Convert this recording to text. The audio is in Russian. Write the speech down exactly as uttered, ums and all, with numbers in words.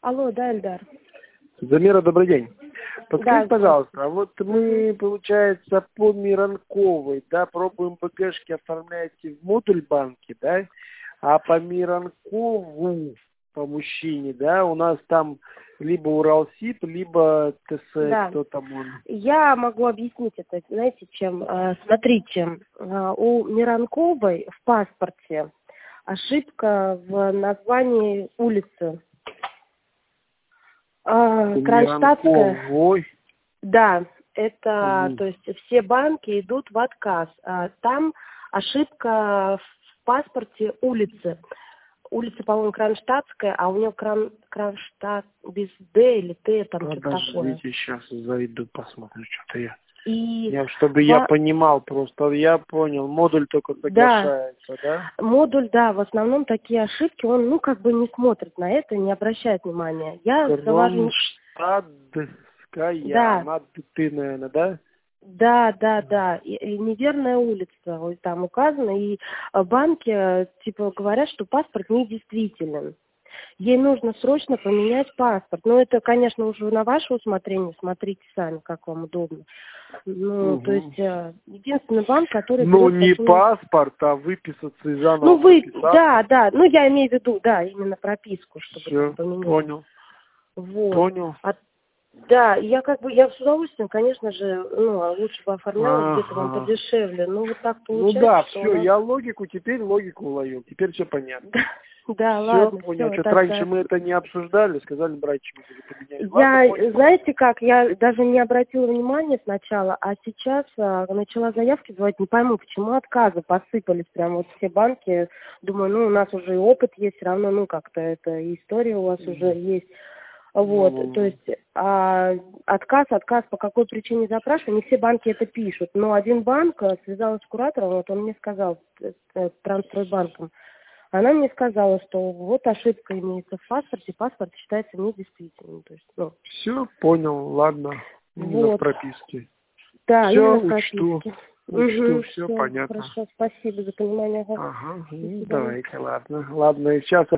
Алло, да, Эльдар. Замира, добрый день. Подскажите, Да. пожалуйста, а вот мы, получается, по Миранковой, да, пробуем БГшки оформляете в модуль банки, да, а по Миранкову, по мужчине, да, у нас там либо Уралсиб, либо ТС, Да. кто там он. Я могу объяснить это, знаете, чем? Э, Смотрите, э, у Миранковой в паспорте ошибка в названии улицы. Э, Кронштадтская. Миранковой. Да, это, Мгм. то есть все банки идут в отказ. А Там ошибка в паспорте улицы. Улица, по-моему, Кронштадтская, а у нее Крон, Кронштадт без Д или Т, там что-то такое. Подождите, сейчас зайду, посмотрю, что-то я. И я чтобы во- я понимал просто, я понял, модуль только соглашается, да? модуль, да, в основном такие ошибки, он, ну, как бы не смотрит на это, не обращает внимания. Я завожу... Кронштадтская, Да. она ты, наверное, да? Да, да, да. И, и неверная улица вот там указана, и э, банки э, типа говорят, что паспорт недействителен. Ей нужно срочно поменять паспорт. Но это, конечно, уже на ваше усмотрение, смотрите сами, как вам удобно. Ну, то Угу. есть э, единственный банк, который Ну, берет не такие... паспорт, а выписаться и заново Ну, вы, прописаться. да, да, ну, я имею в виду, да, именно прописку, чтобы Все, там поменять. понял, Вот. понял. А Да, я как бы, я с удовольствием, конечно же, ну, лучше бы оформляла где-то вам Ага. подешевле, но вот так Ну получается, да, что все, у нас... я логику, теперь логику уловил, теперь все понятно. Да, да, Все, ладно, понял. все, Что-то раньше тогда... мы это не обсуждали, сказали, братья, мы уже поменяли. Ладно, Я, понял. знаете как, я даже не обратила внимания сначала, а сейчас а, начала заявки давать, не пойму, почему отказы посыпались прям вот все банки. Думаю, ну, у нас уже и опыт есть, все равно, ну, как-то это и история у вас mm. уже есть. Вот, Ну, то есть а, отказ, отказ, по какой причине запрашиваю, не все банки это пишут, но один банк а, связалась с куратором, вот он мне сказал, э, э, Трансстройбанком, она мне сказала, что вот ошибка имеется в паспорте, паспорт считается недействительным. То есть, ну, все, понял, ладно, именно вот. в прописке. Да, Все, именно в учту, прописке. учту, Угу, все все, понятно. хорошо, спасибо за понимание. Ага. Ага, До ну, свидания. давайте, ладно. Ладно, и сейчас